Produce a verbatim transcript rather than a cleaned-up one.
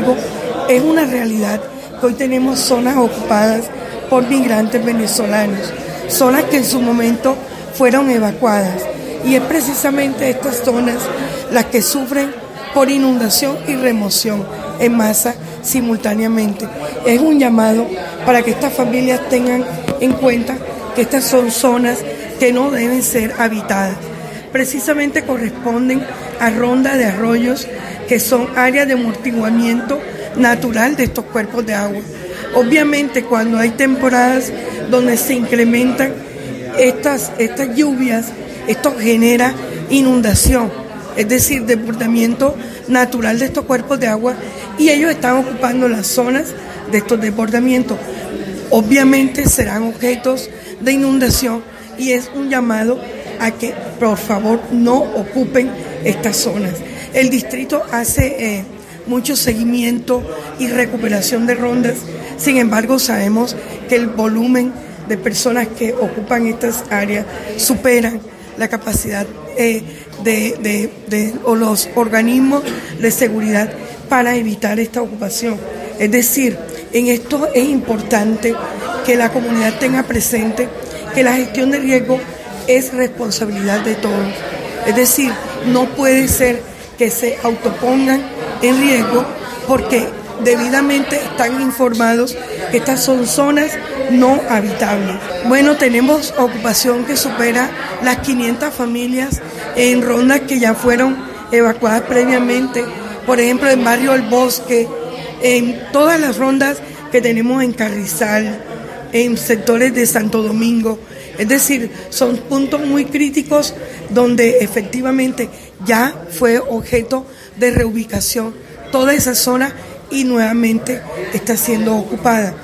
embargo, es una realidad que hoy tenemos zonas ocupadas por migrantes venezolanos, zonas que en su momento fueron evacuadas. Y es precisamente estas zonas las que sufren por inundación y remoción en masa simultáneamente. Es un llamado para que estas familias tengan en cuenta que estas son zonas que no deben ser habitadas. Precisamente corresponden a rondas de arroyos que son áreas de amortiguamiento natural de estos cuerpos de agua. Obviamente, cuando hay temporadas donde se incrementan estas, estas lluvias, esto genera inundación, es decir, desbordamiento natural de estos cuerpos de agua, y ellos están ocupando las zonas de estos desbordamientos. Obviamente serán objetos de inundación y es un llamado a que por favor no ocupen estas zonas. El distrito hace eh, mucho seguimiento y recuperación de rondas, sin embargo sabemos que el volumen de personas que ocupan estas áreas superan la capacidad eh, de, de, de o los organismos de seguridad para evitar esta ocupación. Es decir, en esto es importante que la comunidad tenga presente que la gestión de riesgo es responsabilidad de todos. Es decir, no puede ser que se autopongan en riesgo porque debidamente están informados que estas son zonas no habitables. Bueno, tenemos ocupación que supera las quinientas familias en rondas que ya fueron evacuadas previamente. Por ejemplo, en Barrio El Bosque, en todas las rondas que tenemos en Carrizal, en sectores de Santo Domingo. Es decir, son puntos muy críticos donde efectivamente ya fue objeto de reubicación toda esa zona y nuevamente está siendo ocupada.